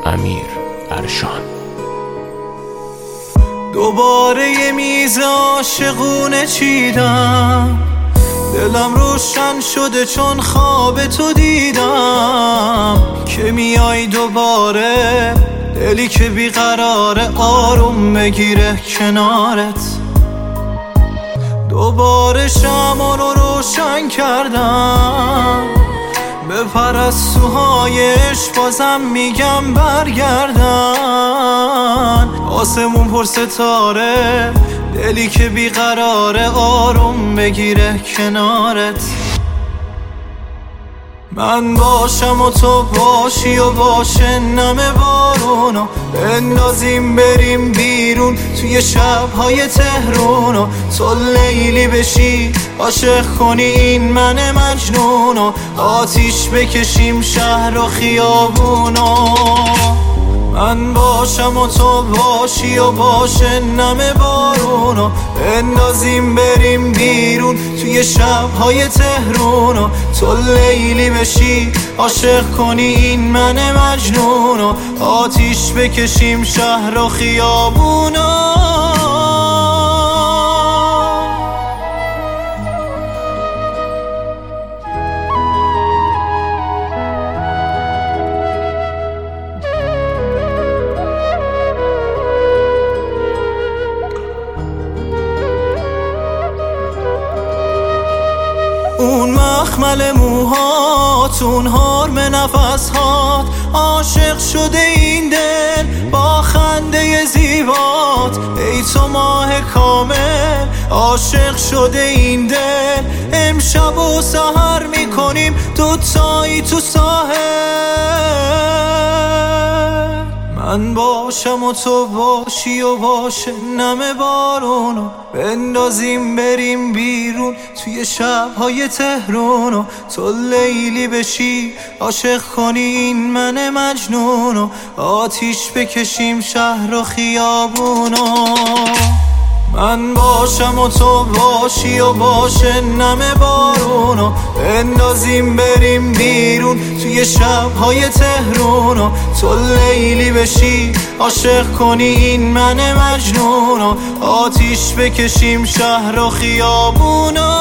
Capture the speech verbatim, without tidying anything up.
امیر ارشان. دوباره یه میز عاشقونه چیدم، دلم روشن شده چون خواب تو دیدم که میای دوباره، دلی که بیقراره آروم بگیره کنارت. دوباره شمع رو روشن کردم، به پرستوهایش بازم میگم برگردن. آسمون پر ستاره، دلی که بیقراره آروم بگیره کنارت. من باشم و تو باشی و باشه نم بارونو، بندازیم بریم بیرون توی شبهای تهرونو. تو لیلی بشی عاشق کنی این من مجنونو، آتیش بکشیم شهر و خیابونو. من باشم و تو باشی و باشه نم بارونو، بندازیم بریم بیرون توی شبهای تهرونو. تو لیلی بشی عاشق کنی این من مجنونو، آتیش بکشیم شهر و خیابونو. اون مخمل موهات، اون حرم نفسهات، عاشق شده این دل با خنده زیبات. ای تو ماه کامل، عاشق شده این دل، امشب و سحر میکنیم دوتایی تو ساحل. من باشم و تو باشی و باشه نم بارونو، بندازیم بریم بیرون توی شبهای تهرونو. تو لیلی بشی عاشق کنی این من مجنونو، آتیش بکشیم شهر و خیابونو. من باشم و تو باشی و باشه نم بارونو، بندازیم بریم بیرون توی شبهای تهرونو. تو لیلی بشی عاشق کنی این من مجنونو، آتیش بکشیم شهر و خیابونو.